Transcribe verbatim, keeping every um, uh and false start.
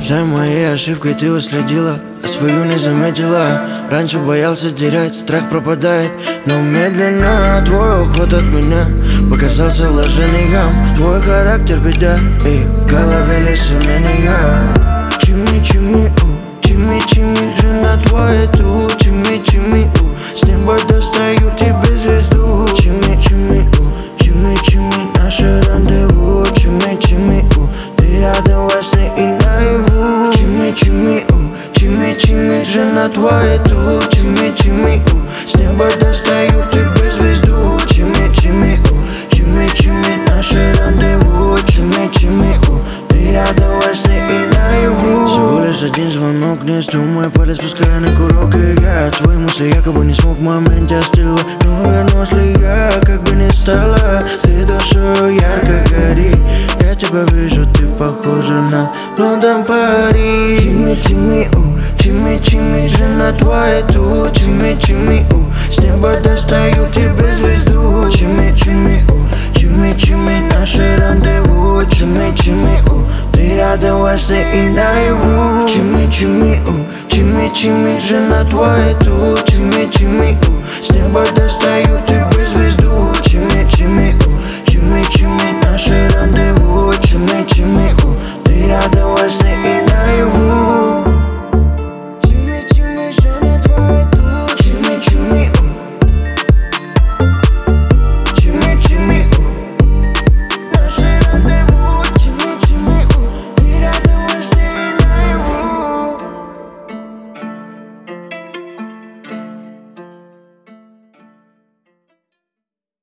За моей ошибкой ты уследила, а свою не заметила. Раньше боялся терять, страх пропадает, но медленно твой уход от меня показался вложением. Твой характер беда, и в голове лишь сомнения. Чими, чими, у, чими, чими, жена твоя тут. Чими, чими, у, с неба достаю тебе звезду. Чими, чими, у, чими, чими, наше рандеву. Чими, чими, у, ты рядом во сне и наяву. Чими, чими, у, чими, чими, жена твоя тут. Чими, чими, у, с неба достаю тебе звезду. Чими, чими, у, чими, чими, наше рандеву. Чими, чими, у, ты рядом во сне и наяву. Всего лишь один звонок, не стру мой палец, пускай на курок. И я твои мысли якобы не смог в моменте остыла. Но вернусь ли я, как бы ни стало, ты душой ярко гори. Я тебя вижу, ты похожа на Лондон, Париж. Чими, чими, у, чими, чими, жена твоя тут. Чими, чими, у, с неба достаю тебе звезду. Чими, чими, у, чими, чими, наше рандеву. Чими, чими, у, ты рядом во сне и наяву. Чими, чими, у, чими, чими, жена твоя тут. Чими, чими, у, с неба достаю тебе